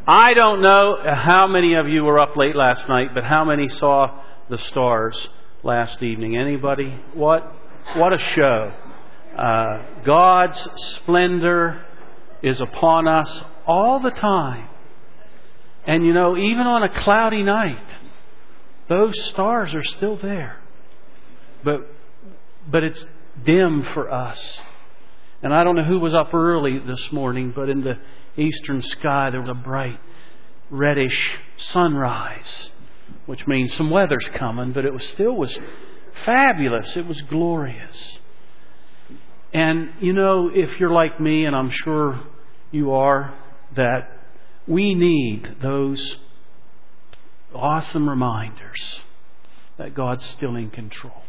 I don't know how many of you were up late last night, but how many saw the stars last evening? Anybody? What a show. God's splendor is upon us all the time. And you know, even on a cloudy night, those stars are still there. But it's dim for us. And I don't know who was up early this morning, but in the eastern sky there was a bright reddish sunrise, which means some weather's coming, but it was fabulous. It was glorious. And you know, if you're like me, and I'm sure you are, that we need those awesome reminders that God's still in control.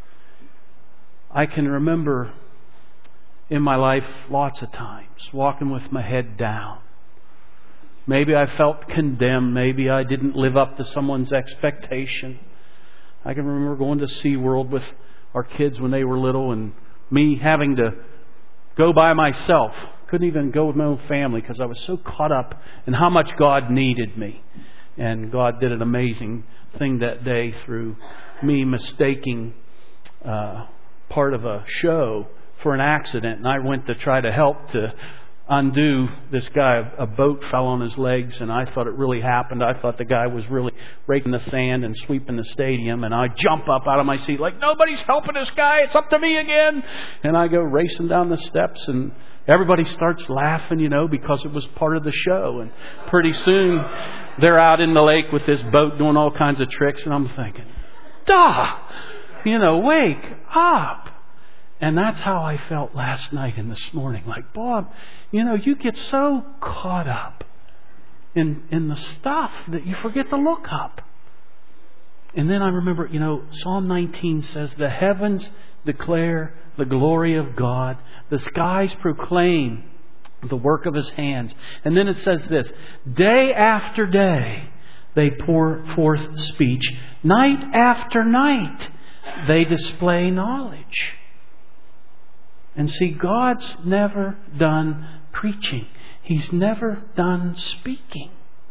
I can remember in my life lots of times walking with my head down. Maybe I felt condemned. Maybe I didn't live up to someone's expectation. I can remember going to SeaWorld with our kids when they were little and me having to go by myself. Couldn't even go with my own family because I was so caught up in how much God needed me. And God did an amazing thing that day through me mistaking part of a show for an accident. And I went to try to help to undo this guy. A boat fell on his legs and I thought it really happened. I thought the guy was really raking the sand and sweeping the stadium. And I jump up out of my seat like, nobody's helping this guy. It's up to me again. And I go racing down the steps and everybody starts laughing, you know, because it was part of the show. And pretty soon they're out in the lake with this boat doing all kinds of tricks. And I'm thinking, duh, you know, wake up. And that's how I felt last night and this morning. Like, Bob, you know, you get so caught up in the stuff that you forget to look up. And then I remember, you know, Psalm 19 says, the heavens declare the glory of God. The skies proclaim the work of His hands. And then it says this, day after day they pour forth speech. Night after night they display knowledge. And see, God's never done preaching. He's never done speaking.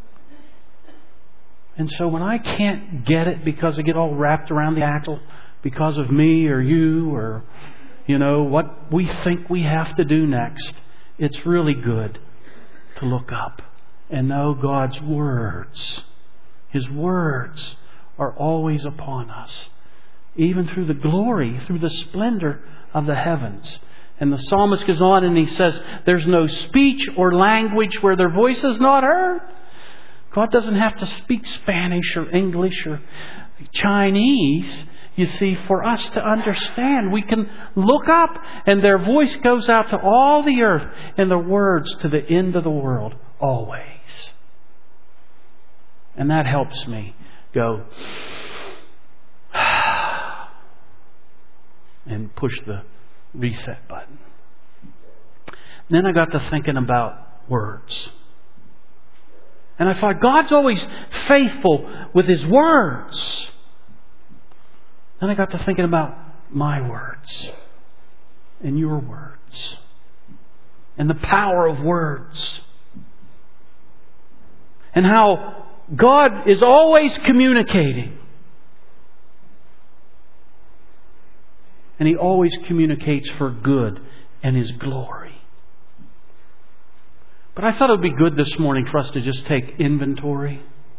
And so when I can't get it because I get all wrapped around the axle because of me or you or, you know, what we think we have to do next, it's really good to look up and know God's words. His words are always upon us, even through the glory, through the splendor of the heavens. And the psalmist goes on and he says, there's no speech or language where their voice is not heard. God doesn't have to speak Spanish or English or Chinese, you see, for us to understand. We can look up and their voice goes out to all the earth and their words to the end of the world, always. And that helps me go and push the reset button. Then I got to thinking about words. And I thought, God's always faithful with His words. Then I got to thinking about my words and your words and the power of words. And how God is always communicating. And He always communicates for good and His glory. But I thought it would be good this morning for us to just take inventory.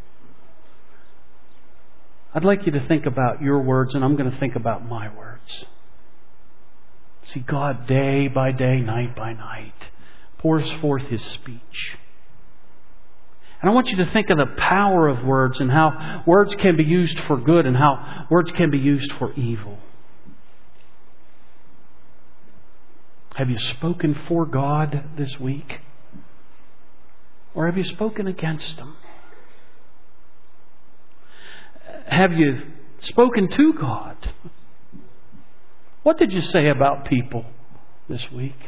I'd like you to think about your words, and I'm going to think about my words. See, God day by day, night by night, pours forth His speech. And I want you to think of the power of words and how words can be used for good and how words can be used for evil. Have you spoken for God this week? Or have you spoken against Him? Have you spoken to God? What did you say about people this week?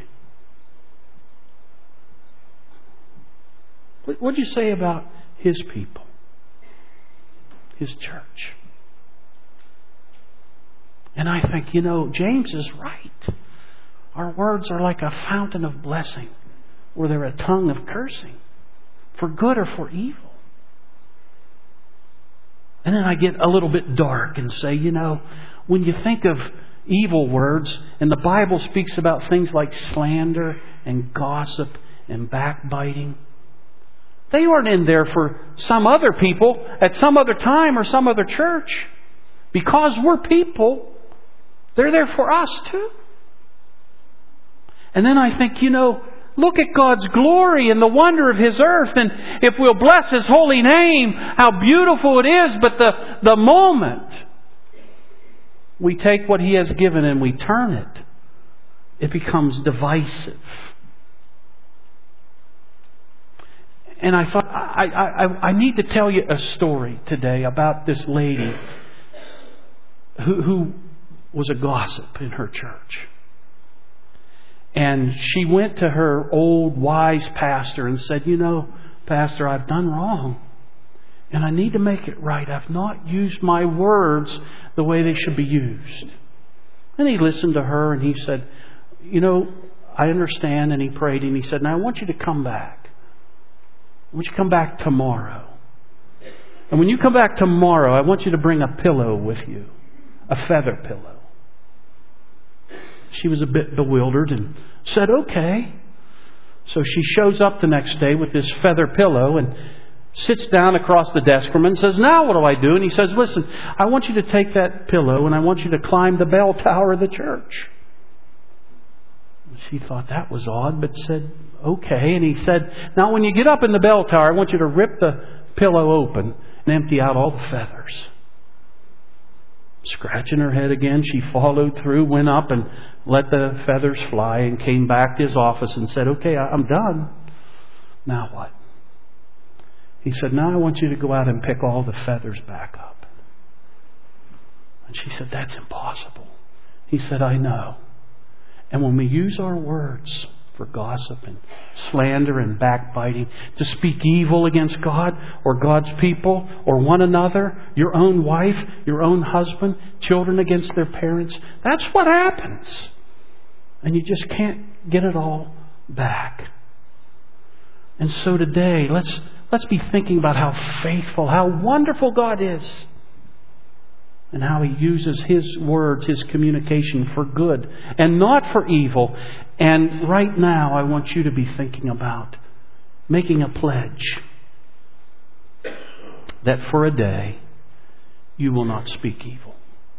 What did you say about His people? His church? And I think, you know, James is right. Our words are like a fountain of blessing, or they're a tongue of cursing. For good or for evil? And then I get a little bit dark and say, when you think of evil words, and the Bible speaks about things like slander and gossip and backbiting, they aren't in there for some other people at some other time or some other church. Because we're people, they're there for us too. And then I think, look at God's glory and the wonder of His earth. And if we'll bless His holy name, how beautiful it is. But the moment we take what He has given and we turn it, it becomes divisive. And I thought, I need to tell you a story today about this lady who was a gossip in her church. And she went to her old wise pastor and said, Pastor, I've done wrong. And I need to make it right. I've not used my words the way they should be used. And he listened to her and he said, I understand. And he prayed and he said, now I want you to come back. I want you to come back tomorrow. And when you come back tomorrow, I want you to bring a pillow with you. A feather pillow. She was a bit bewildered and said, okay. So she shows up the next day with this feather pillow and sits down across the desk from him and says, now what do I do? And he says, listen, I want you to take that pillow and I want you to climb the bell tower of the church. She thought that was odd, but said, okay. And he said, now when you get up in the bell tower, I want you to rip the pillow open and empty out all the feathers. Scratching her head again, she followed through, went up and let the feathers fly and came back to his office and said, okay, I'm done. Now what? He said, now I want you to go out and pick all the feathers back up. And she said, that's impossible. He said, I know. And when we use our words for gossip and slander and backbiting, to speak evil against God or God's people or one another, your own wife, your own husband, children against their parents, that's what happens. And you just can't get it all back. And so today, let's be thinking about how faithful, how wonderful God is. And how He uses His words, His communication for good and not for evil. And right now I want you to be thinking about making a pledge that for a day you will not speak evil.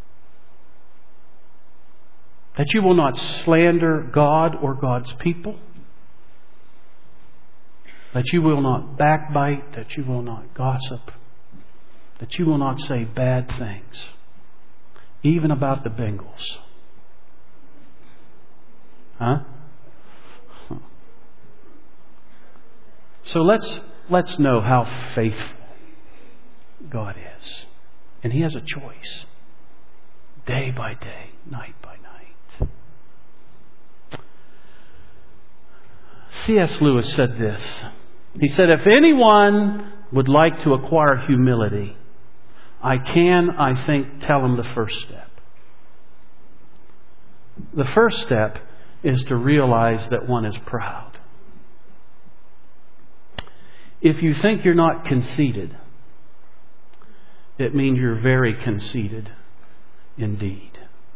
That you will not slander God or God's people. That you will not backbite. That you will not gossip. That you will not say bad things. Even about the Bengals. Huh? So let's know how faithful God is. And He has a choice. Day by day, night by night. C.S. Lewis said this. He said, if anyone would like to acquire humility, I think, tell him the first step. The first step is to realize that one is proud. If you think you're not conceited, it means you're very conceited indeed.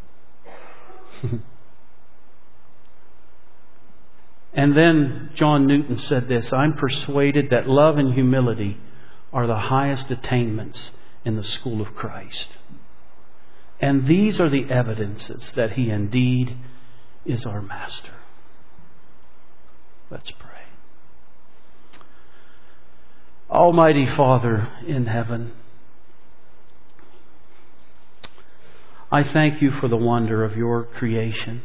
And then John Newton said this, I'm persuaded that love and humility are the highest attainments in the school of Christ. And these are the evidences that He indeed is our Master. Let's pray. Almighty Father in heaven, I thank You for the wonder of Your creation.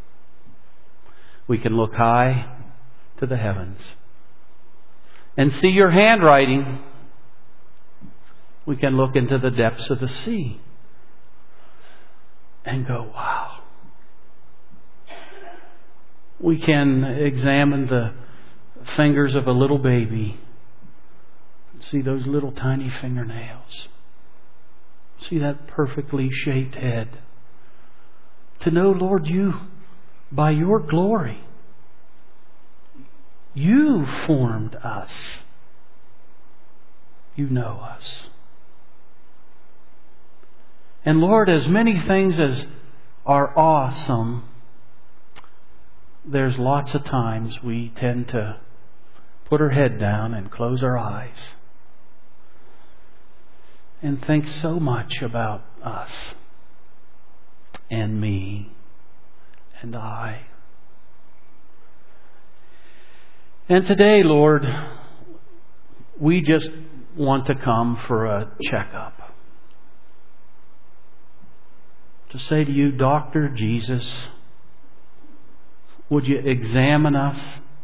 We can look high to the heavens and see Your handwriting. We can look into the depths of the sea and go, wow. We can examine the fingers of a little baby and see those little tiny fingernails. See that perfectly shaped head. To know, Lord, You, by Your glory, You formed us You know us. And Lord, as many things as are awesome, there's lots of times we tend to put our head down and close our eyes and think so much about us and me and I. And today, Lord, we just want to come for a checkup. To say to you, Dr. Jesus, would you examine us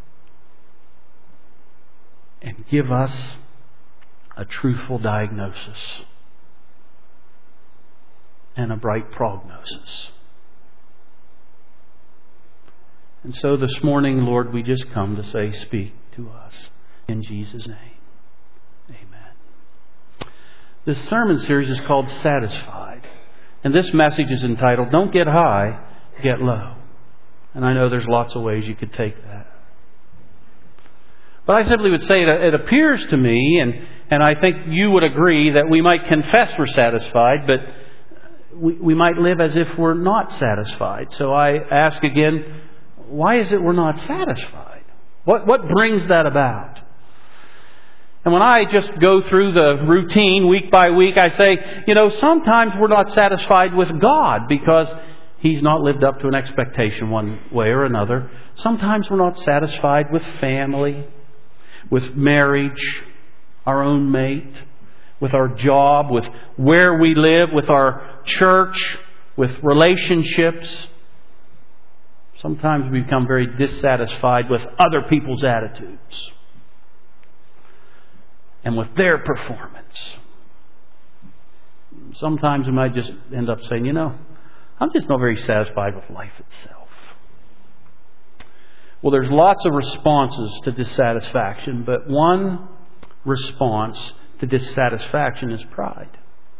and give us a truthful diagnosis and a bright prognosis? And so this morning, Lord, we just come to say, speak to us in Jesus' name. Amen. This sermon series is called Satisfied. And this message is entitled, Don't Get High, Get Low. And I know there's lots of ways you could take that. But I simply would say it appears to me, and I think you would agree, that we might confess we're satisfied, but we might live as if we're not satisfied. So I ask again, why is it we're not satisfied? What brings that about? And when I just go through the routine week by week, I say, sometimes we're not satisfied with God because He's not lived up to an expectation one way or another. Sometimes we're not satisfied with family, with marriage, our own mate, with our job, with where we live, with our church, with relationships. Sometimes we become very dissatisfied with other people's attitudes and with their performance. Sometimes we might just end up saying, I'm just not very satisfied with life itself. Well, there's lots of responses to dissatisfaction, but one response to dissatisfaction is pride.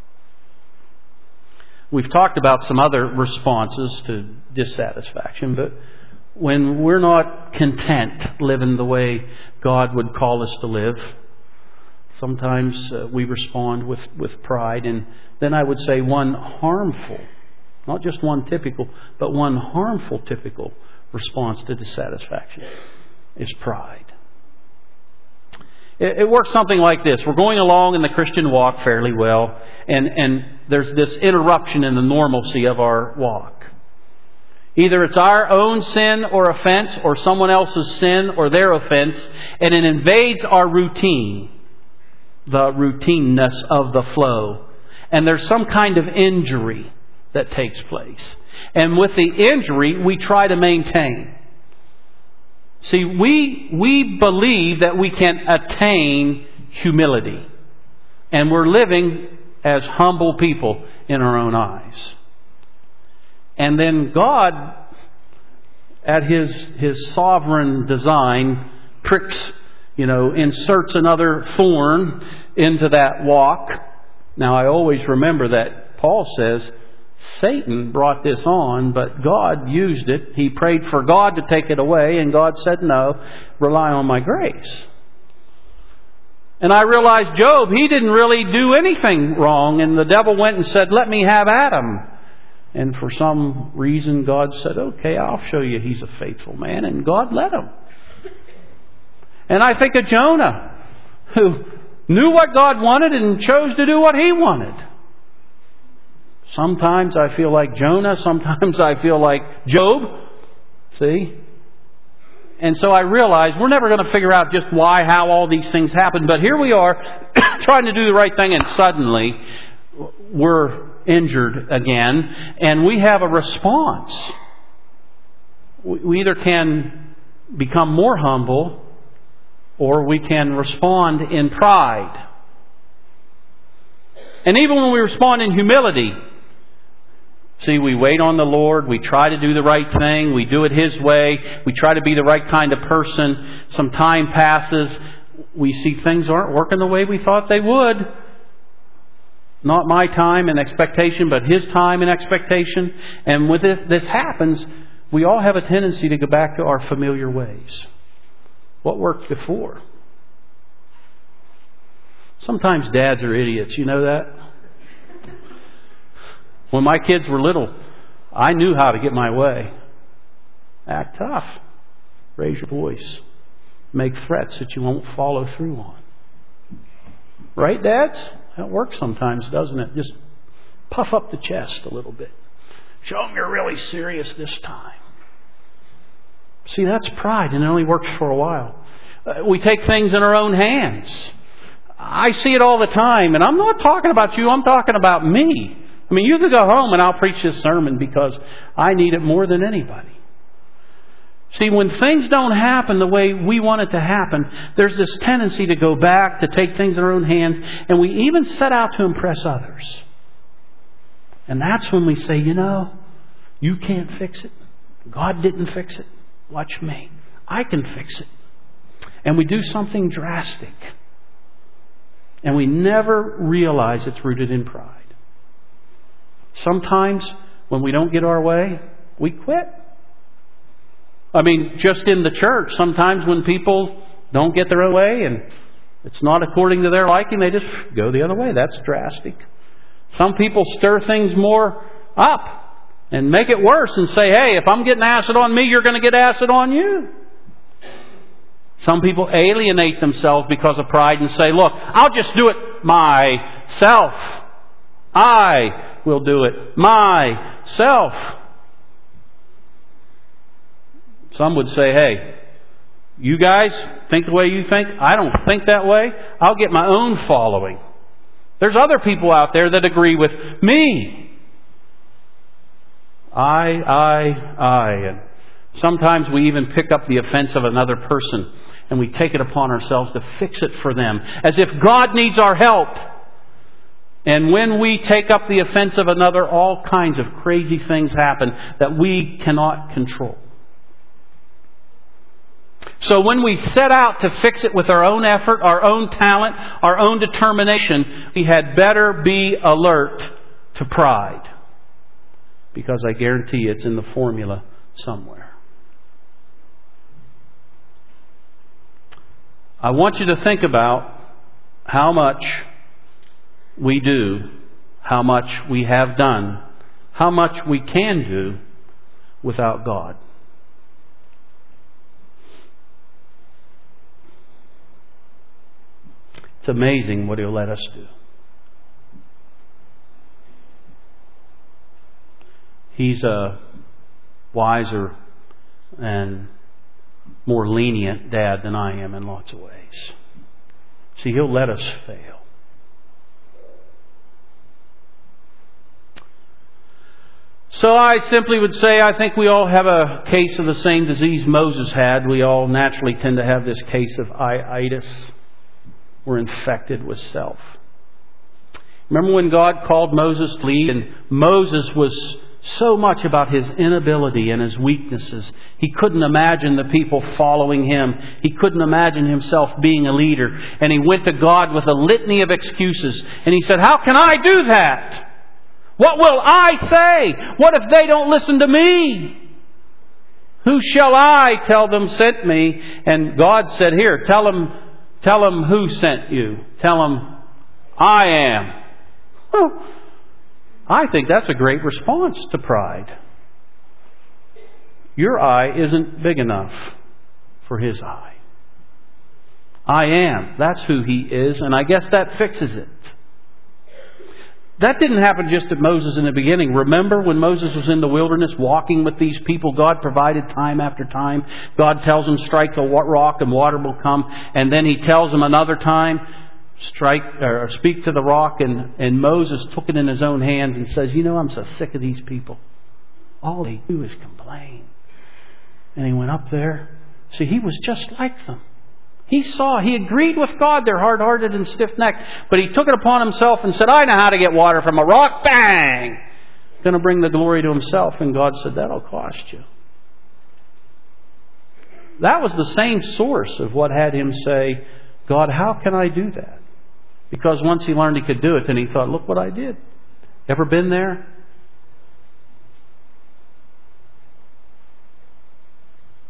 We've talked about some other responses to dissatisfaction, but when we're not content living the way God would call us to live, sometimes we respond with pride. And then I would say one harmful, not just one typical, but one harmful typical response to dissatisfaction is pride. It works something like this. We're going along in the Christian walk fairly well, and there's this interruption in the normalcy of our walk. Either it's our own sin or offense, or someone else's sin or their offense, and it invades our routine, the routineness of the flow. And there's some kind of injury that takes place. And with the injury, we try to maintain. See, we believe that we can attain humility. And we're living as humble people in our own eyes. And then God, at His sovereign design, pricks, inserts another thorn into that walk. Now, I always remember that Paul says, Satan brought this on, but God used it. He prayed for God to take it away, and God said, no, rely on my grace. And I realized Job, he didn't really do anything wrong, and the devil went and said, let me have Adam. And for some reason, God said, okay, I'll show you he's a faithful man, and God let him. And I think of Jonah, who knew what God wanted and chose to do what He wanted. Sometimes I feel like Jonah. Sometimes I feel like Job. See? And so I realize we're never going to figure out just why, how all these things happen. But here we are trying to do the right thing, and suddenly we're injured again. And we have a response. We either can become more humble, or we can respond in pride. And even when we respond in humility, see, we wait on the Lord. We try to do the right thing. We do it His way. We try to be the right kind of person. Some time passes. We see things aren't working the way we thought they would. Not my time and expectation, but His time and expectation. And when this happens, we all have a tendency to go back to our familiar ways. What worked before? Sometimes dads are idiots. You know that? When my kids were little, I knew how to get my way. Act tough. Raise your voice. Make threats that you won't follow through on. Right, dads? That works sometimes, doesn't it? Just puff up the chest a little bit. Show them you're really serious this time. See, that's pride, and it only works for a while. We take things in our own hands. I see it all the time, and I'm not talking about you, I'm talking about me. I mean, you can go home and I'll preach this sermon because I need it more than anybody. See, when things don't happen the way we want it to happen, there's this tendency to go back, to take things in our own hands, and we even set out to impress others. And that's when we say, you know, you can't fix it. God didn't fix it. Watch me. I can fix it. And we do something drastic. And we never realize it's rooted in pride. Sometimes when we don't get our way, we quit. I mean, just in the church, sometimes when people don't get their own way and it's not according to their liking, they just go the other way. That's drastic. Some people stir things more up and make it worse and say, hey, if I'm getting acid on me, you're going to get acid on you. Some people alienate themselves because of pride and say, look, I'll just do it myself. I will do it myself. Some would say, hey, you guys think the way you think. I don't think that way. I'll get my own following. There's other people out there that agree with me. I. And sometimes we even pick up the offense of another person and we take it upon ourselves to fix it for them, as if God needs our help. And when we take up the offense of another, all kinds of crazy things happen that we cannot control. So when we set out to fix it with our own effort, our own talent, our own determination, we had better be alert to pride. Because I guarantee it's in the formula somewhere. I want you to think about how much we do, how much we have done, how much we can do without God. It's amazing what He'll let us do. He's a wiser and more lenient dad than I am in lots of ways. See, He'll let us fail. So I simply would say I think we all have a case of the same disease Moses had. We all naturally tend to have this case of itis. We're infected with self. Remember when God called Moses to lead, and Moses was so much about his inability and his weaknesses. He couldn't imagine the people following him. He couldn't imagine himself being a leader. And he went to God with a litany of excuses. And he said, how can I do that? What will I say? What if they don't listen to me? Who shall I tell them sent me? And God said, here, tell them who sent you. Tell them, I am. Well, I think that's a great response to pride. Your eye isn't big enough for His eye. I am. That's who He is, and I guess that fixes it. That didn't happen just to Moses in the beginning. Remember when Moses was in the wilderness walking with these people, God provided time after time. God tells him, strike the rock and water will come. And then He tells him another time, speak to the rock. And Moses took it in his own hands and says, you know, I'm so sick of these people. All they do is complain. And he went up there. See, he was just like them. He agreed with God. They're hard-hearted and stiff-necked. But he took it upon himself and said, I know how to get water from a rock. Bang! Going to bring the glory to himself. And God said, that'll cost you. That was the same source of what had him say, God, how can I do that? Because once he learned he could do it, then he thought, look what I did. Ever been there?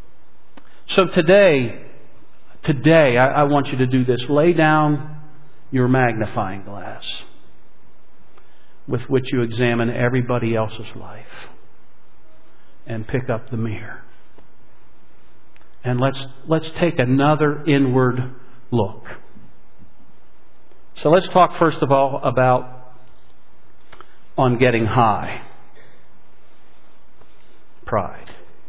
So today, I want you to do this. Lay down your magnifying glass with which you examine everybody else's life and pick up the mirror. And let's take another inward look. So let's talk first of all about on getting high. Pride.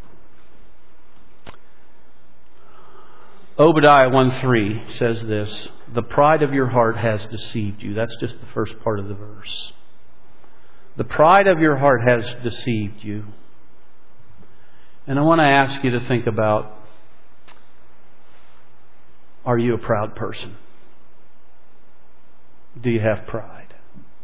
Obadiah 1:3 says this, "The pride of your heart has deceived you." That's just the first part of the verse. The pride of your heart has deceived you. And I want to ask you to think about, are you a proud person? Do you have pride?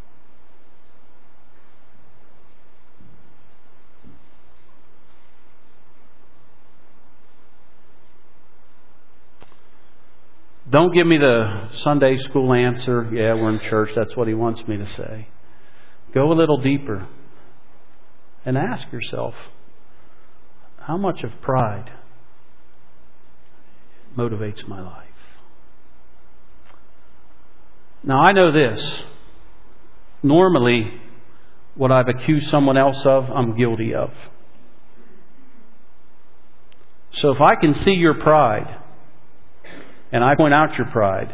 Don't give me the Sunday school answer, yeah, we're in church, that's what he wants me to say. Go a little deeper and ask yourself, how much of pride motivates my life? Now, I know this. Normally, what I've accused someone else of, I'm guilty of. So if I can see your pride, and I point out your pride,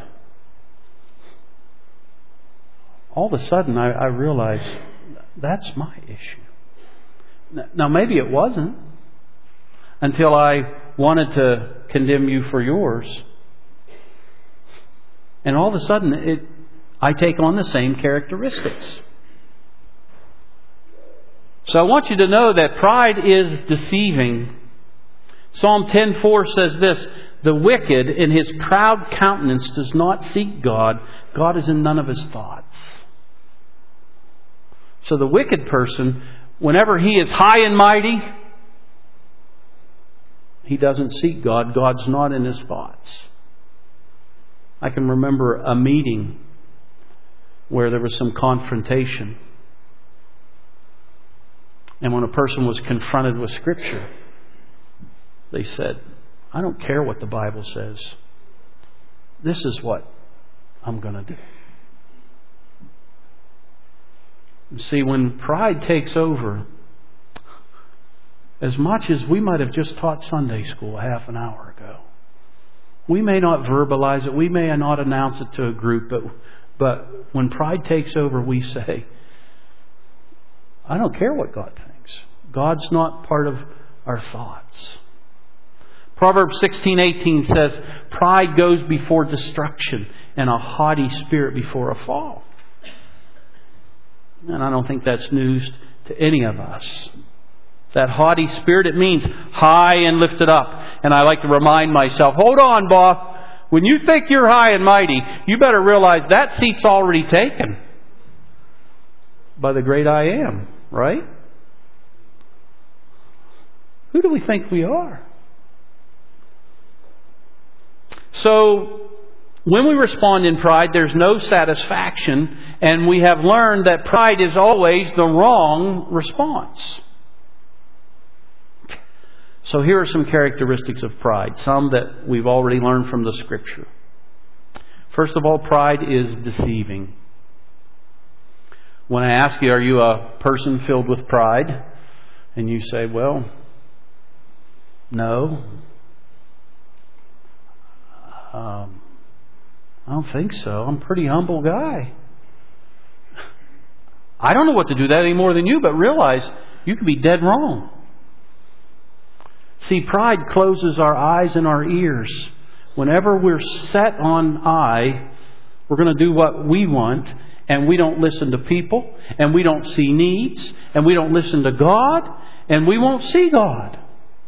all of a sudden I realize that's my issue. Now maybe it wasn't until I wanted to condemn you for yours. And all of a sudden I take on the same characteristics. So I want you to know that pride is deceiving. Psalm 10:4 says this, "The wicked in his proud countenance does not seek God. God is in none of his thoughts." So the wicked person, whenever he is high and mighty, he doesn't seek God. God's not in his thoughts. I can remember a meeting where there was some confrontation. And when a person was confronted with Scripture, they said, "I don't care what the Bible says. This is what I'm going to do." You see, when pride takes over, as much as we might have just taught Sunday school half an hour ago, we may not verbalize it, we may not announce it to a group, but when pride takes over, we say, "I don't care what God thinks. God's not part of our thoughts." Proverbs 16:18 says, "Pride goes before destruction, and a haughty spirit before a fall." And I don't think that's news to any of us. That haughty spirit, it means high and lifted up. And I like to remind myself, hold on, boss. When you think you're high and mighty, you better realize that seat's already taken by the great I Am, right? Who do we think we are? So, when we respond in pride, there's no satisfaction, and we have learned that pride is always the wrong response. So here are some characteristics of pride, some that we've already learned from the Scripture. First of all, pride is deceiving. When I ask you, are you a person filled with pride? And you say, well, no. I don't think so. I'm a pretty humble guy. I don't know what to do that any more than you, but realize you could be dead wrong. See, pride closes our eyes and our ears. Whenever we're set on we're going to do what we want, and we don't listen to people, and we don't see needs, and we don't listen to God, and we won't see God.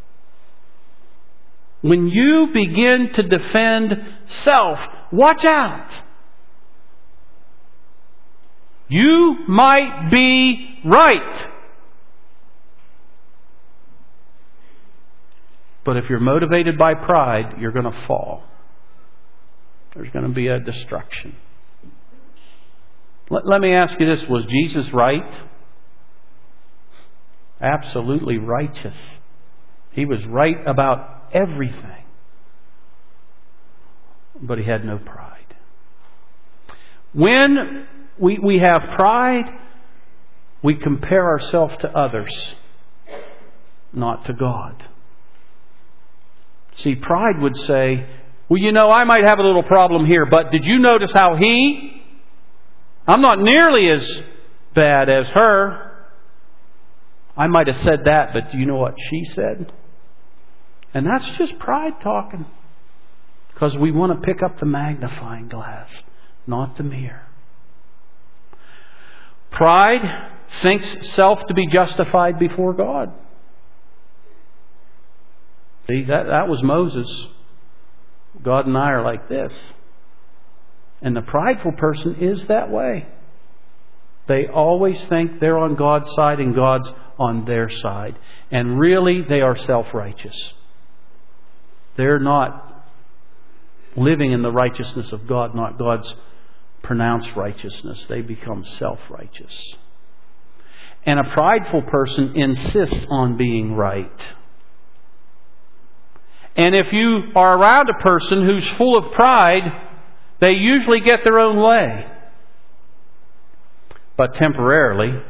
When you begin to defend self, watch out. You might be right. But if you're motivated by pride, you're going to fall. There's going to be a destruction. Let me ask you this. Was Jesus right? Absolutely righteous. He was right about everything. But he had no pride. When we have pride, we compare ourselves to others, not to God. See, pride would say, well, you know, I might have a little problem here, but did you notice how I'm not nearly as bad as her. I might have said that, but do you know what she said? And that's just pride talking. Because we want to pick up the magnifying glass, not the mirror. Pride thinks self to be justified before God. See, that was Moses. God and I are like this. And the prideful person is that way. They always think they're on God's side and God's on their side. And really, they are self-righteous. They're not living in the righteousness of God, not God's pronounced righteousness. They become self-righteous. And a prideful person insists on being right. And if you are around a person who's full of pride, they usually get their own way. But temporarily.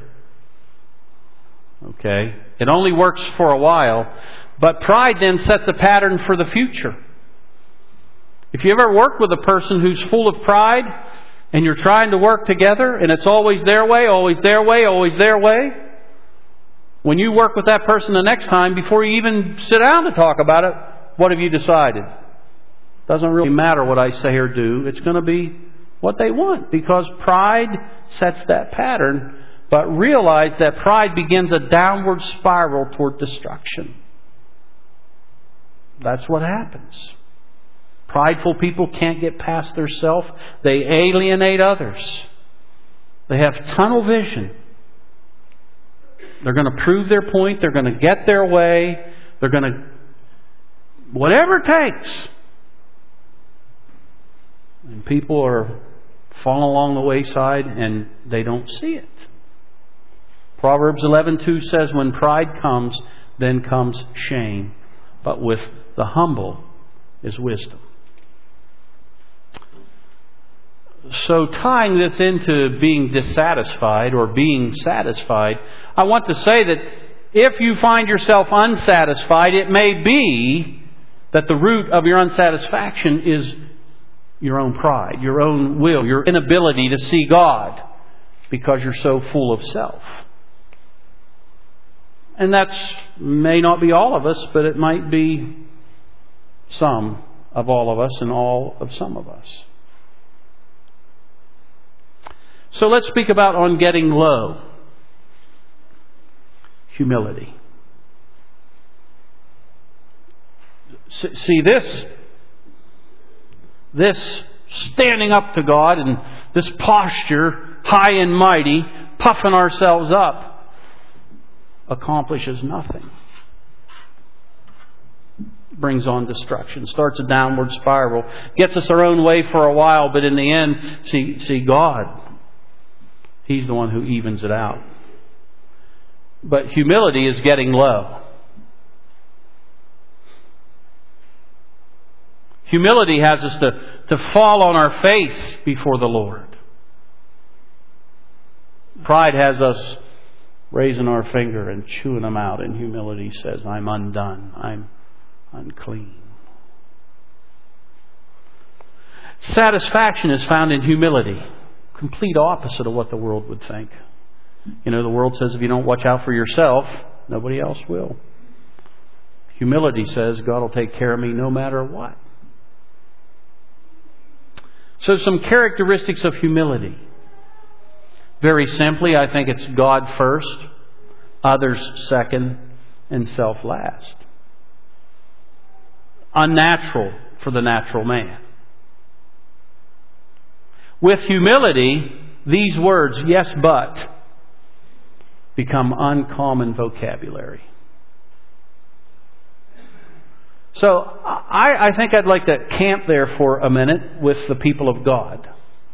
Okay? It only works for a while. But pride then sets a pattern for the future. If you ever work with a person who's full of pride, and you're trying to work together, and it's always their way, always their way, always their way, when you work with that person the next time, before you even sit down to talk about it, what have you decided? Doesn't really matter what I say or do. It's going to be what they want, because pride sets that pattern. But realize that pride begins a downward spiral toward destruction. That's what happens. Prideful people can't get past their self. They alienate others. They have tunnel vision. They're going to prove their point. They're going to get their way. They're going to... whatever it takes. And people are falling along the wayside and they don't see it. Proverbs 11:2 says, when pride comes, then comes shame. But with the humble is wisdom. So tying this into being dissatisfied or being satisfied, I want to say that if you find yourself unsatisfied, it may be that the root of your unsatisfaction is your own pride, your own will, your inability to see God because you're so full of self. And that may not be all of us, but it might be some of all of us and all of some of us. So let's speak about on getting low. Humility. See, this standing up to God and this posture, high and mighty, puffing ourselves up, accomplishes nothing. Brings on destruction. Starts a downward spiral. Gets us our own way for a while, but in the end, see God. He's the one who evens it out. But humility is getting low. Humility has us to fall on our face before the Lord. Pride has us raising our finger and chewing them out. And humility says, I'm undone. I'm unclean. Satisfaction is found in humility. Complete opposite of what the world would think. You know, the world says if you don't watch out for yourself, nobody else will. Humility says God will take care of me no matter what. So some characteristics of humility. Very simply, I think it's God first, others second, and self last. Unnatural for the natural man. With humility, these words, yes, but, become uncommon vocabulary. So I think I'd like to camp there for a minute with the people of God.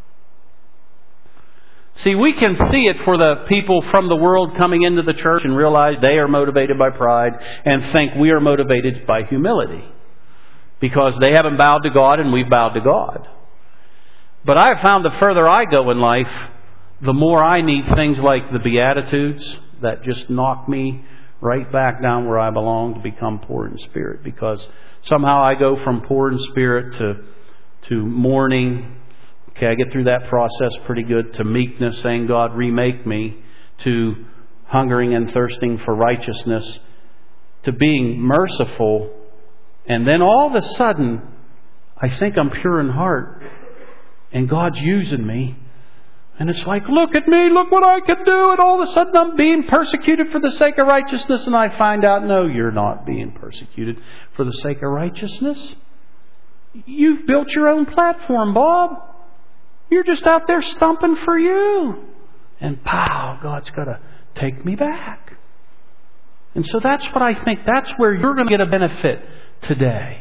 See, we can see it for the people from the world coming into the church and realize they are motivated by pride and think we are motivated by humility. Because they haven't bowed to God and we've bowed to God. But I have found the further I go in life, the more I need things like the Beatitudes that just knock me right back down where I belong to become poor in spirit. Because somehow I go from poor in spirit to mourning. Okay, I get through that process pretty good. To meekness, saying, God, remake me. To hungering and thirsting for righteousness. To being merciful. And then all of a sudden, I think I'm pure in heart. And God's using me. And it's like, look at me, look what I can do. And all of a sudden I'm being persecuted for the sake of righteousness. And I find out, no, you're not being persecuted for the sake of righteousness. You've built your own platform, Bob. You're just out there stumping for you. And pow, God's got to take me back. And so that's what I think. That's where you're going to get a benefit today.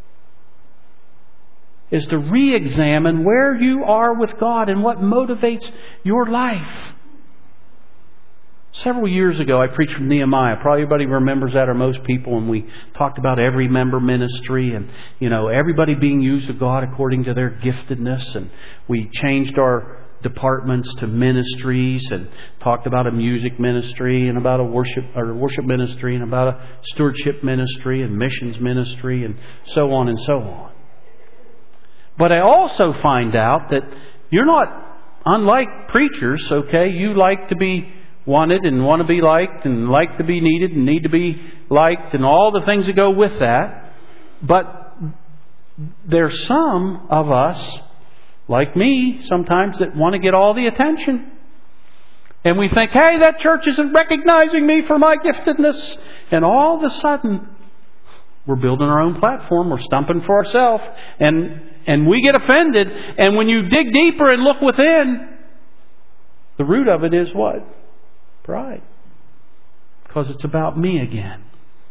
Is to re-examine where you are with God and what motivates your life. Several years ago, I preached from Nehemiah. Probably everybody remembers that, or most people, and we talked about every member ministry and, everybody being used of God according to their giftedness. And we changed our departments to ministries and talked about a music ministry and about a worship ministry and about a stewardship ministry and missions ministry and so on and so on. But I also find out that you're not unlike preachers, okay? You like to be wanted and want to be liked and like to be needed and need to be liked and all the things that go with that. But there's some of us, like me sometimes, that want to get all the attention. And we think, hey, that church isn't recognizing me for my giftedness. And all of a sudden, we're building our own platform. We're stumping for ourselves. And we get offended. And when you dig deeper and look within, the root of it is what? Pride. Because it's about me again.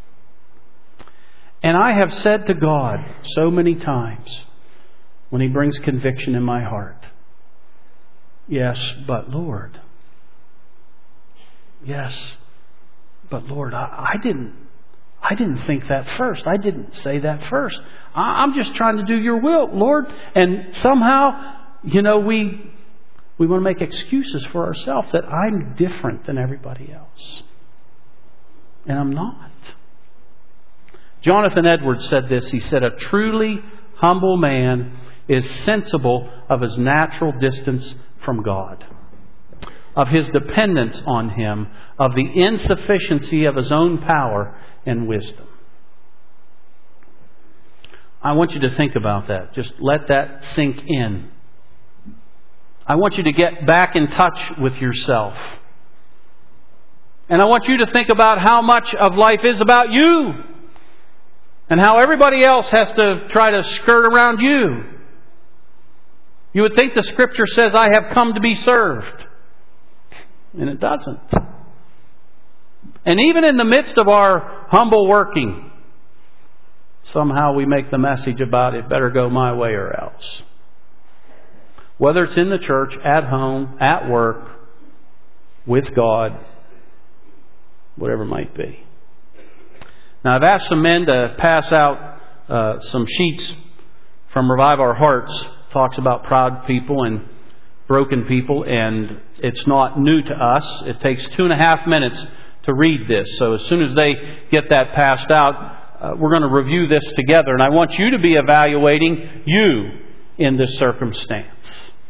And I have said to God so many times when He brings conviction in my heart, yes, but Lord. Yes, but Lord, I didn't think that first. I didn't say that first. I'm just trying to do your will, Lord. And somehow, we want to make excuses for ourselves that I'm different than everybody else. And I'm not. Jonathan Edwards said this. He said, a truly humble man is sensible of his natural distance from God, of his dependence on Him, of the insufficiency of his own power and wisdom. I want you to think about that. Just let that sink in. I want you to get back in touch with yourself. And I want you to think about how much of life is about you. And how everybody else has to try to skirt around you. You would think the Scripture says, I have come to be served. And it doesn't. And even in the midst of our humble working, somehow we make the message about it better go my way or else. Whether it's in the church, at home, at work, with God, whatever it might be. Now I've asked some men to pass out some sheets from Revive Our Hearts. Talks about proud people and broken people, and it's not new to us. It takes 2.5 minutes to read this. So as soon as they get that passed out, we're going to review this together. And I want you to be evaluating you in this circumstance.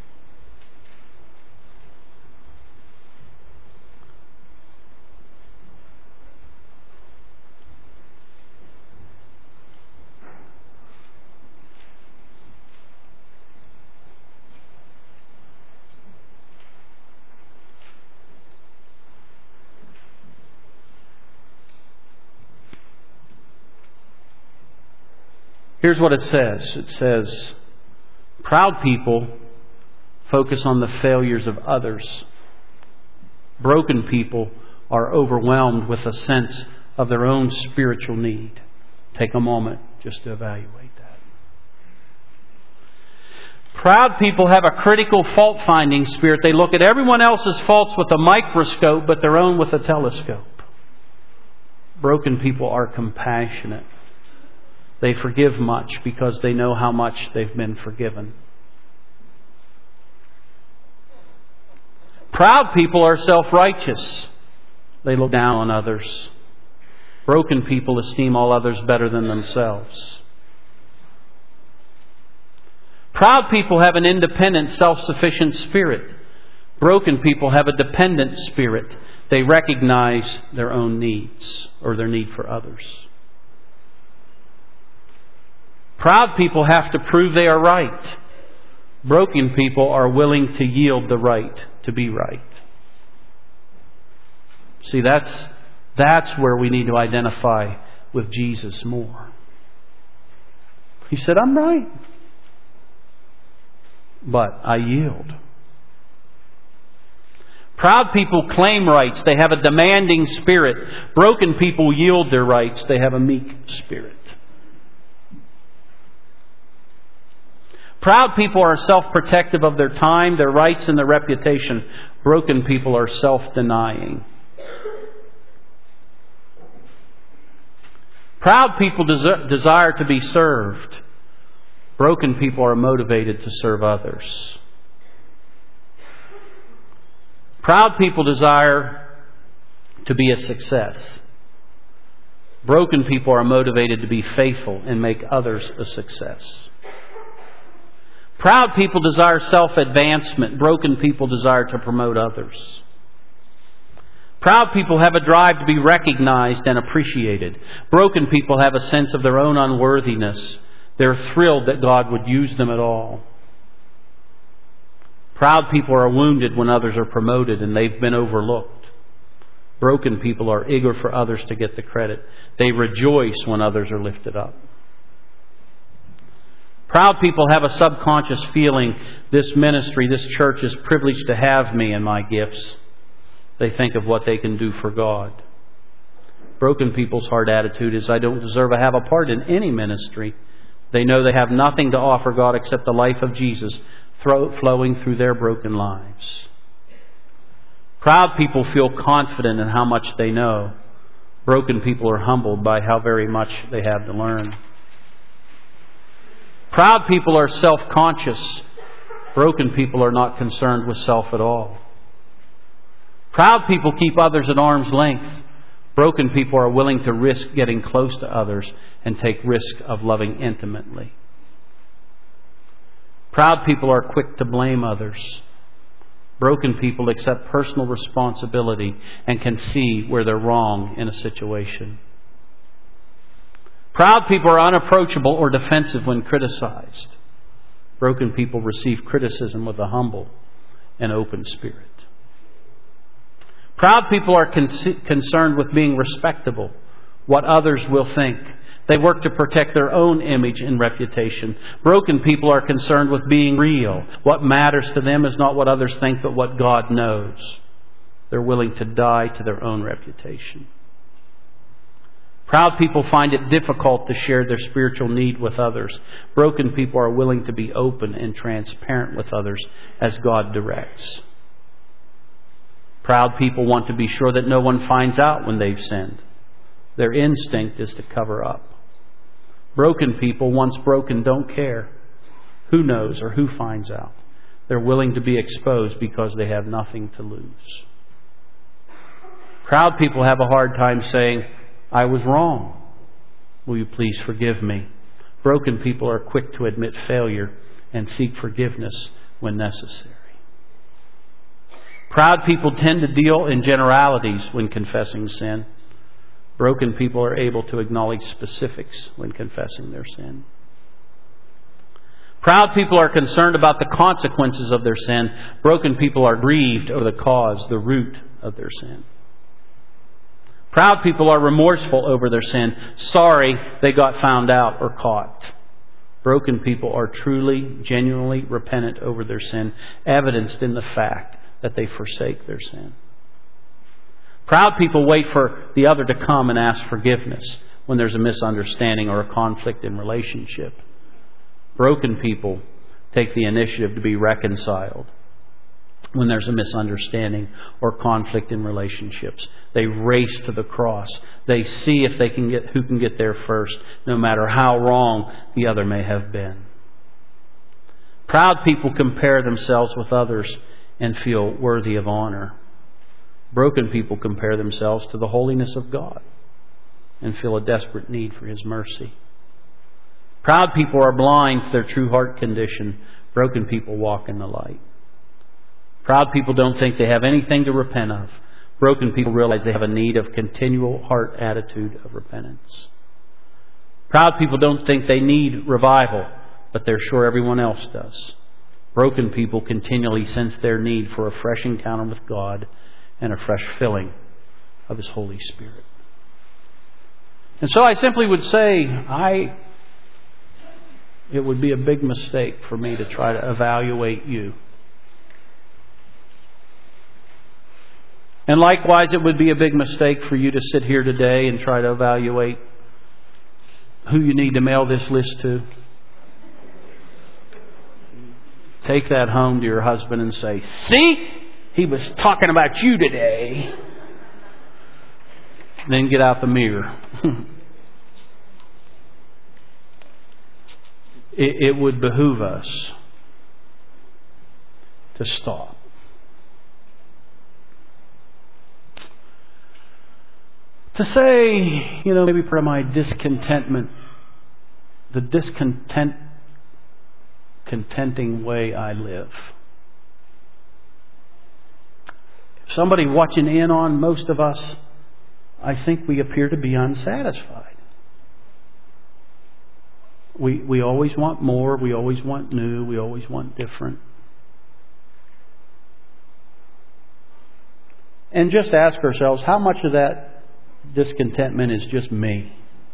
Here's what it says. It says, proud people focus on the failures of others. Broken people are overwhelmed with a sense of their own spiritual need. Take a moment just to evaluate that. Proud people have a critical fault-finding spirit. They look at everyone else's faults with a microscope, but their own with a telescope. Broken people are compassionate. They forgive much because they know how much they've been forgiven. Proud people are self-righteous. They look down on others. Broken people esteem all others better than themselves. Proud people have an independent, self-sufficient spirit. Broken people have a dependent spirit. They recognize their own needs or their need for others. Proud people have to prove they are right. Broken people are willing to yield the right to be right. See, that's where we need to identify with Jesus more. He said, I'm right, but I yield. Proud people claim rights. They have a demanding spirit. Broken people yield their rights. They have a meek spirit. Proud people are self-protective of their time, their rights, and their reputation. Broken people are self-denying. Proud people desire to be served. Broken people are motivated to serve others. Proud people desire to be a success. Broken people are motivated to be faithful and make others a success. Proud people desire self-advancement. Broken people desire to promote others. Proud people have a drive to be recognized and appreciated. Broken people have a sense of their own unworthiness. They're thrilled that God would use them at all. Proud people are wounded when others are promoted and they've been overlooked. Broken people are eager for others to get the credit. They rejoice when others are lifted up. Proud people have a subconscious feeling, this ministry, this church is privileged to have me and my gifts. They think of what they can do for God. Broken people's hard attitude is, I don't deserve to have a part in any ministry. They know they have nothing to offer God except the life of Jesus flowing through their broken lives. Proud people feel confident in how much they know. Broken people are humbled by how very much they have to learn. Proud people are self-conscious. Broken people are not concerned with self at all. Proud people keep others at arm's length. Broken people are willing to risk getting close to others and take risk of loving intimately. Proud people are quick to blame others. Broken people accept personal responsibility and can see where they're wrong in a situation. Proud people are unapproachable or defensive when criticized. Broken people receive criticism with a humble and open spirit. Proud people are concerned with being respectable, what others will think. They work to protect their own image and reputation. Broken people are concerned with being real. What matters to them is not what others think, but what God knows. They're willing to die to their own reputation. Proud people find it difficult to share their spiritual need with others. Broken people are willing to be open and transparent with others as God directs. Proud people want to be sure that no one finds out when they've sinned. Their instinct is to cover up. Broken people, once broken, don't care who knows or who finds out. They're willing to be exposed because they have nothing to lose. Proud people have a hard time saying, I was wrong. Will you please forgive me? Broken people are quick to admit failure and seek forgiveness when necessary. Proud people tend to deal in generalities when confessing sin. Broken people are able to acknowledge specifics when confessing their sin. Proud people are concerned about the consequences of their sin. Broken people are grieved over the cause, the root of their sin. Proud people are remorseful over their sin, sorry they got found out or caught. Broken people are truly, genuinely repentant over their sin, evidenced in the fact that they forsake their sin. Proud people wait for the other to come and ask forgiveness when there's a misunderstanding or a conflict in relationship. Broken people take the initiative to be reconciled when there's a misunderstanding or conflict in relationships. They race to the cross. They see if they can who can get there first, no matter how wrong the other may have been. Proud people compare themselves with others and feel worthy of honor. Broken people compare themselves to the holiness of God and feel a desperate need for His mercy. Proud people are blind to their true heart condition. Broken people walk in the light. Proud people don't think they have anything to repent of. Broken people realize they have a need of continual heart attitude of repentance. Proud people don't think they need revival, but they're sure everyone else does. Broken people continually sense their need for a fresh encounter with God and a fresh filling of His Holy Spirit. And so I simply would say, it would be a big mistake for me to try to evaluate you. And likewise, it would be a big mistake for you to sit here today and try to evaluate who you need to mail this list to. Take that home to your husband and say, "See? He was talking about you today." Then get out the mirror. It would behoove us to stop. To say, maybe part of my discontentment, the contenting way I live. If somebody watching in on most of us, I think we appear to be unsatisfied. We always want more, we always want new, we always want different. And just ask ourselves, how much of that discontentment is just me?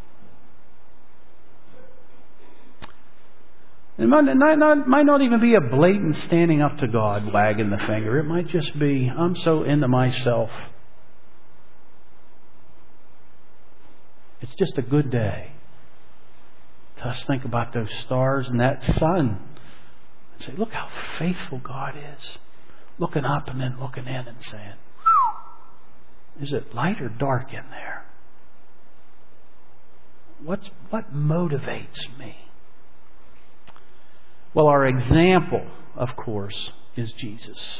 It might not even be a blatant standing up to God, wagging the finger. It might just be, I'm so into myself. It's just a good day to us think about those stars and that sun and say, look how faithful God is. Looking up and then looking in and saying, is it light or dark in there? What motivates me? Well, our example, of course, is Jesus.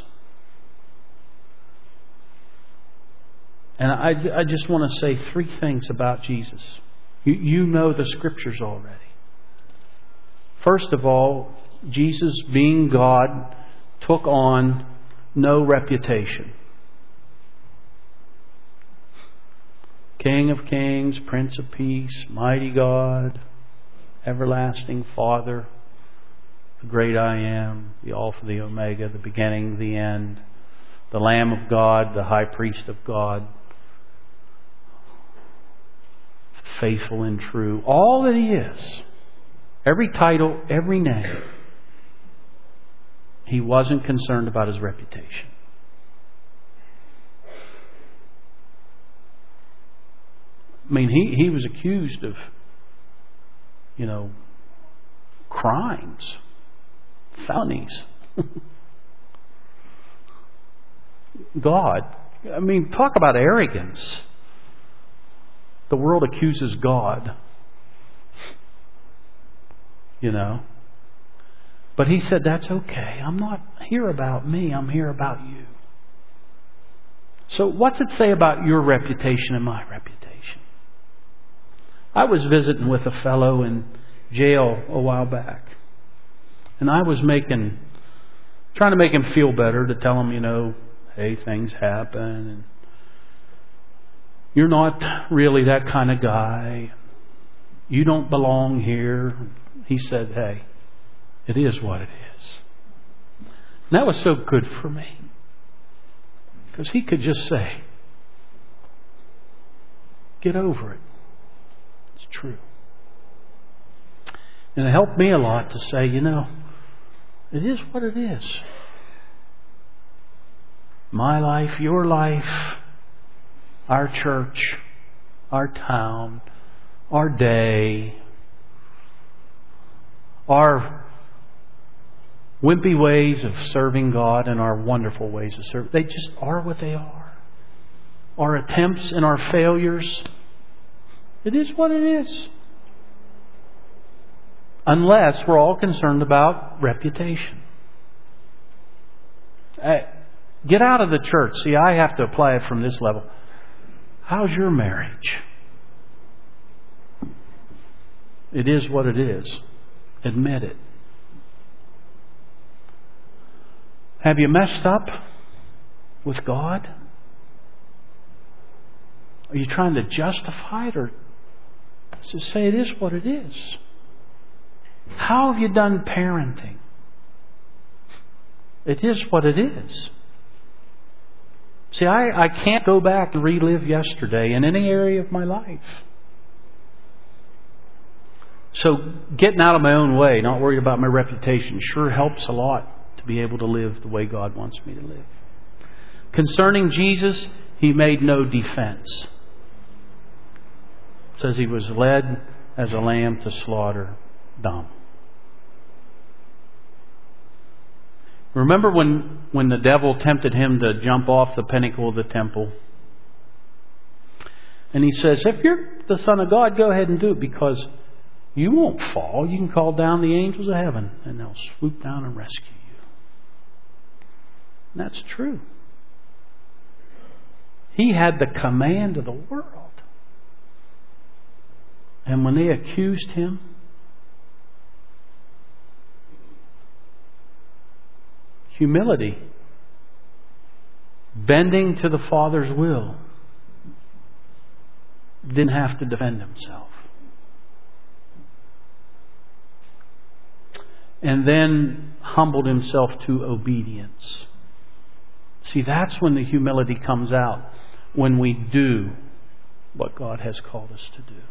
And I just want to say three things about Jesus. You know the Scriptures already. First of all, Jesus, being God, took on no reputation. King of kings, Prince of peace, mighty God, everlasting Father, the great I am, the Alpha, the Omega, the beginning, the end, the Lamb of God, the High Priest of God, faithful and true. All that He is, every title, every name, He wasn't concerned about His reputation. I mean, he was accused of, crimes, felonies. God, talk about arrogance. The world accuses God. But He said, that's okay. I'm not here about me. I'm here about you. So what's it say about your reputation and my reputation? I was visiting with a fellow in jail a while back. And I was trying to make him feel better, to tell him, hey, things happen. And you're not really that kind of guy. You don't belong here. He said, hey, it is what it is. And that was so good for me. Because he could just say, get over it. It's true. And it helped me a lot to say, it is what it is. My life, your life, our church, our town, our day, our wimpy ways of serving God and our wonderful ways of serving, they just are what they are. Our attempts and our failures, it is what it is. Unless we're all concerned about reputation. Get out of the church. See, I have to apply it from this level. How's your marriage? It is what it is. Admit it. Have you messed up with God? Are you trying to justify it, or just say it is what it is? How have you done parenting? It is what it is. See, I can't go back and relive yesterday in any area of my life. So getting out of my own way, not worried about my reputation, sure helps a lot to be able to live the way God wants me to live. Concerning Jesus, He made no defense. It says He was led as a lamb to slaughter, dumb. Remember when the devil tempted Him to jump off the pinnacle of the temple? And He says, if you're the Son of God, go ahead and do it, because you won't fall. You can call down the angels of heaven and they'll swoop down and rescue you. And that's true. He had the command of the world. And when they accused Him, humility, bending to the Father's will, didn't have to defend Himself. And then humbled Himself to obedience. See, that's when the humility comes out. When we do what God has called us to do.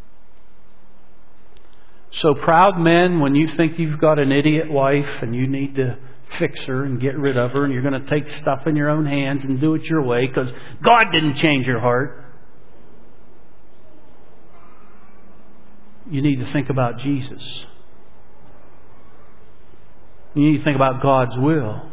So proud men, when you think you've got an idiot wife and you need to fix her and get rid of her, and you're going to take stuff in your own hands and do it your way because God didn't change your heart. You need to think about Jesus. You need to think about God's will.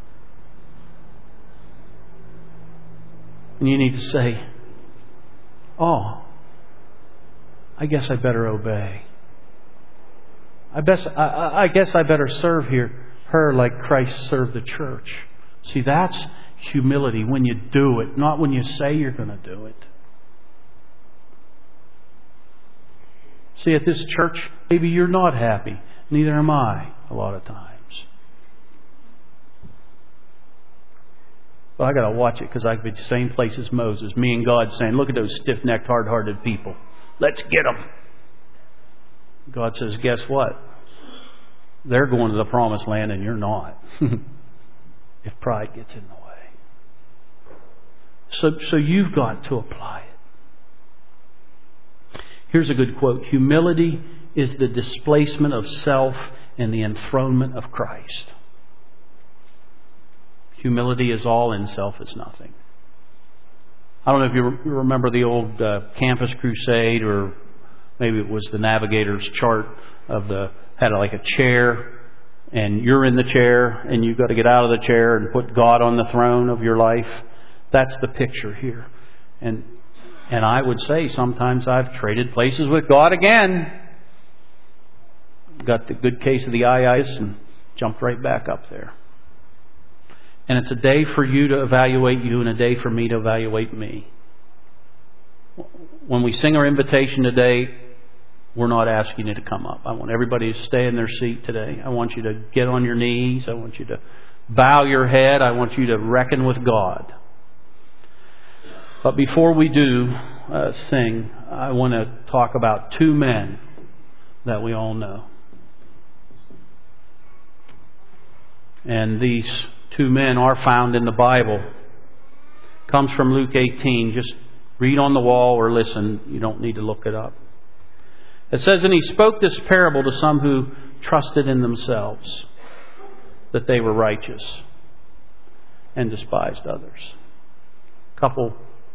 And you need to say, oh, I guess I better obey. I guess I better serve her like Christ served the church. See, that's humility when you do it, not when you say you're going to do it. See, at this church, maybe you're not happy. Neither am I a lot of times. But I got to watch it because I could be the same place as Moses. Me and God saying, look at those stiff-necked, hard-hearted people. Let's get them. God says, guess what? They're going to the promised land and you're not. If pride gets in the way. So you've got to apply it. Here's a good quote. Humility is the displacement of self and the enthronement of Christ. Humility is all in, self is nothing. I don't know if you remember the old Campus Crusade, or maybe it was the Navigator's chart of had like a chair, and you're in the chair, and you've got to get out of the chair and put God on the throne of your life. That's the picture here. And I would say sometimes I've traded places with God again. Got the good case of the itis and jumped right back up there. And it's a day for you to evaluate you and a day for me to evaluate me. When we sing our invitation today, we're not asking you to come up. I want everybody to stay in their seat today. I want you to get on your knees. I want you to bow your head. I want you to reckon with God. But before we do sing, I want to talk about two men that we all know. And these two men are found in the Bible. It comes from Luke 18. Just read on the wall or listen. You don't need to look it up. It says, and He spoke this parable to some who trusted in themselves that they were righteous and despised others. A couple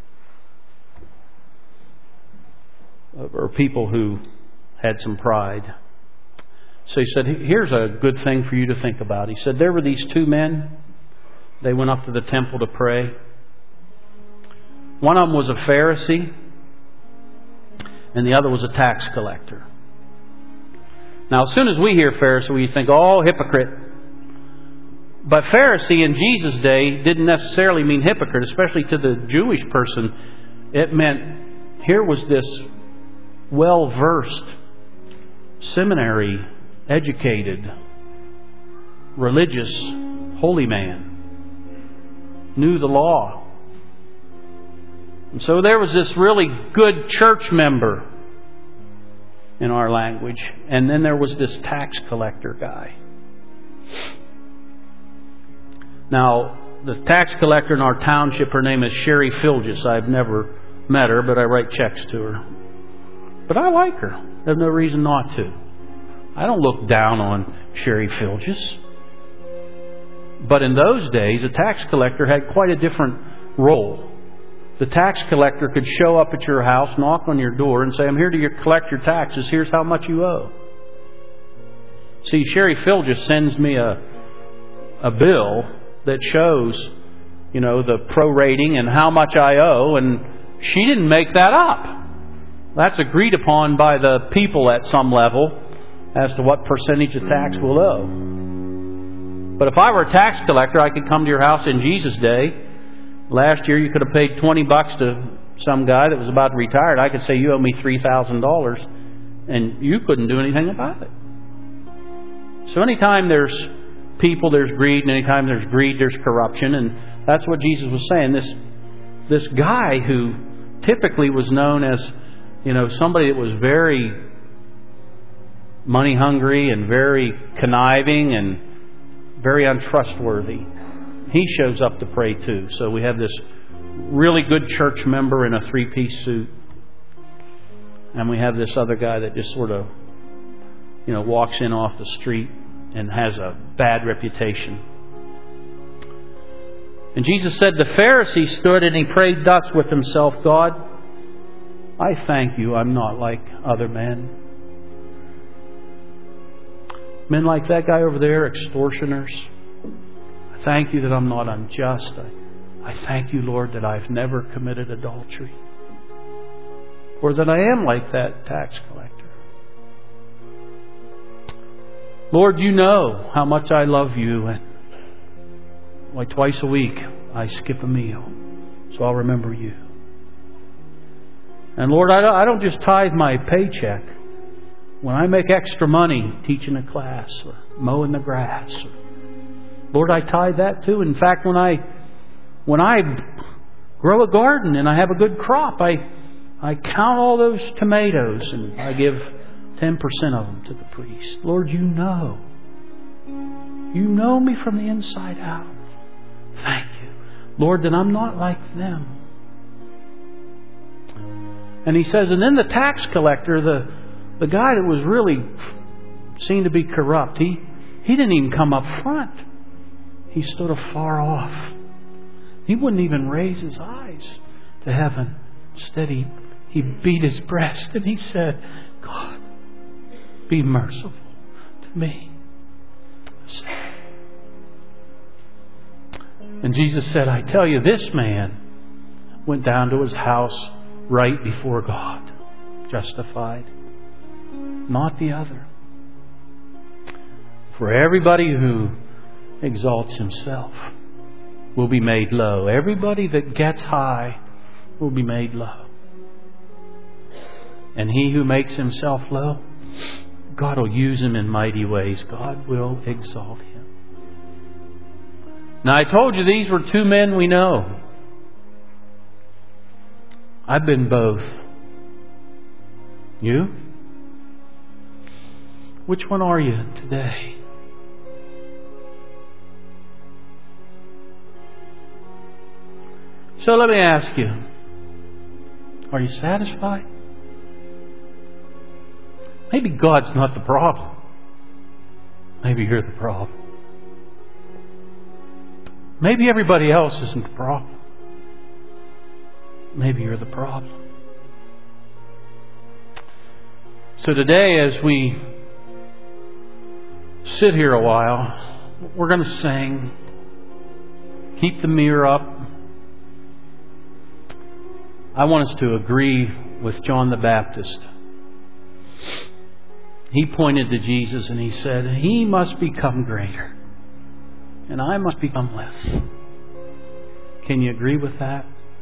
or people who had some pride. So He said, here's a good thing for you to think about. He said, there were these two men. They went up to the temple to pray. One of them was a Pharisee, and the other was a tax collector. Now, as soon as we hear Pharisee, we think, oh, hypocrite. But Pharisee in Jesus' day didn't necessarily mean hypocrite, especially to the Jewish person. It meant here was this well-versed, seminary-educated, religious, holy man. Knew the law. And so there was this really good church member in our language. And then there was this tax collector guy. Now, the tax collector in our township, her name is Sherry Filgis. I've never met her, but I write checks to her. But I like her. There's no reason not to. I don't look down on Sherry Filgis. But in those days, a tax collector had quite a different role. The tax collector could show up at your house, knock on your door, and say, I'm here to collect your taxes. Here's how much you owe. See, Sherry Filgis sends me a bill that shows, the prorating and how much I owe, and she didn't make that up. That's agreed upon by the people at some level as to what percentage of tax we'll owe. But if I were a tax collector, I could come to your house in Jesus' day. Last year you could have paid $20 to some guy that was about to retire. I could say, you owe me $3,000, and you couldn't do anything about it. So anytime there's people, there's greed, and anytime there's greed, there's corruption. And that's what Jesus was saying. This guy who typically was known as, somebody that was very money hungry and very conniving and very untrustworthy, he shows up to pray too. So we have this really good church member in a 3-piece suit, and we have this other guy that just sort of, walks in off the street and has a bad reputation. And Jesus said, the Pharisee stood and he prayed thus with himself, God, I thank you I'm not like other men. Men like that guy over there, extortioners. I thank you that I'm not unjust. I thank you, Lord, that I've never committed adultery. Or that I am like that tax collector. Lord, you know how much I love you. And like twice a week, I skip a meal. So I'll remember you. And Lord, I don't just tithe my paycheck. When I make extra money teaching a class or mowing the grass, Lord, I tithe that too. In fact, when I grow a garden and I have a good crop, I count all those tomatoes and I give 10% of them to the priest. Lord, you know. You know me from the inside out. Thank you. Lord, that I'm not like them. And he says, and then the tax collector, the guy that was really seen to be corrupt, he didn't even come up front. He stood afar off. He wouldn't even raise his eyes to heaven. Instead, he beat his breast and he said, God, be merciful to me. And Jesus said, I tell you, this man went down to his house right before God, justified, not the other. For everybody who exalts himself will be made low. Everybody that gets high will be made low. And he who makes himself low, God will use him in mighty ways. God will exalt him. Now, I told you these were two men we know. I've been both. You? Which one are you today? So let me ask you, are you satisfied? Maybe God's not the problem. Maybe you're the problem. Maybe everybody else isn't the problem. Maybe you're the problem. So today, as we sit here a while, we're going to sing. Keep the mirror up. I want us to agree with John the Baptist. He pointed to Jesus and he said, He must become greater and I must become less. Can you agree with that?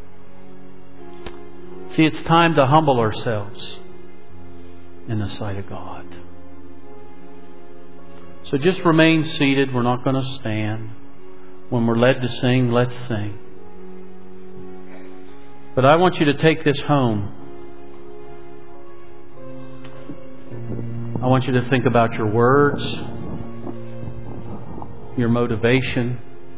See, it's time to humble ourselves in the sight of God. So just remain seated. We're not going to stand. When we're led to sing, let's sing. But I want you to take this home. I want you to think about your words, your motivation.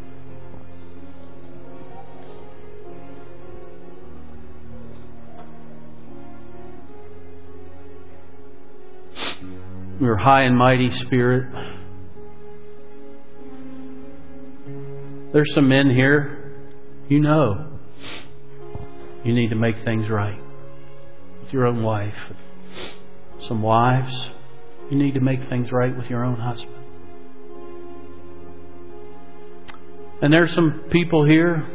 Your high and mighty spirit. There's some men here, you know, you need to make things right with your own wife. Some wives, you need to make things right with your own husband. And there's some people here,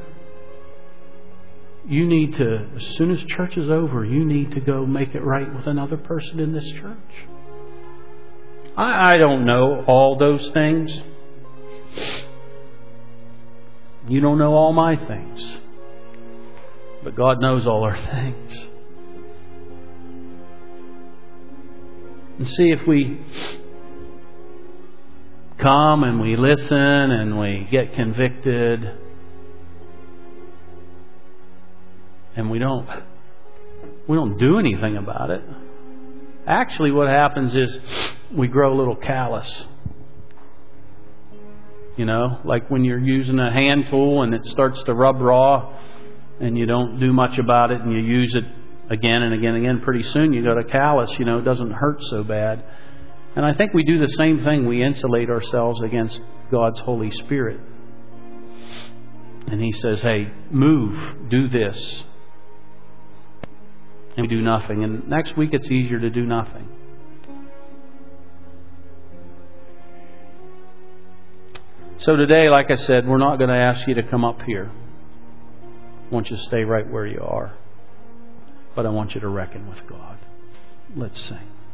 you need to, as soon as church is over, you need to go make it right with another person in this church. I don't know all those things. You don't know all my things. But God knows all our things. And see, if we come and we listen and we get convicted and we don't do anything about it, actually what happens is we grow a little callous. You know, like when you're using a hand tool and it starts to rub raw and you don't do much about it and you use it again and again and again, pretty soon you got a callus, you know, it doesn't hurt so bad. And I think we do the same thing. We insulate ourselves against God's Holy Spirit. And He says, hey, move, do this. And we do nothing. And next week it's easier to do nothing. So today, like I said, we're not going to ask you to come up here. I want you to stay right where you are. But I want you to reckon with God. Let's sing.